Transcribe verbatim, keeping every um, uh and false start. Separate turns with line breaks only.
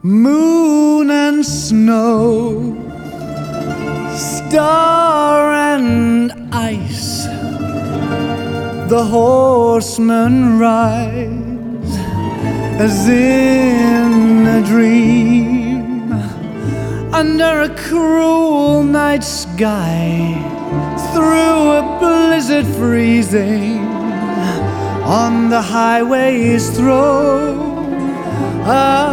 moon and snow, star and ice, the horsemen rise as in a dream, under a cruel night sky, through a blizzard freezing, on the highways throw a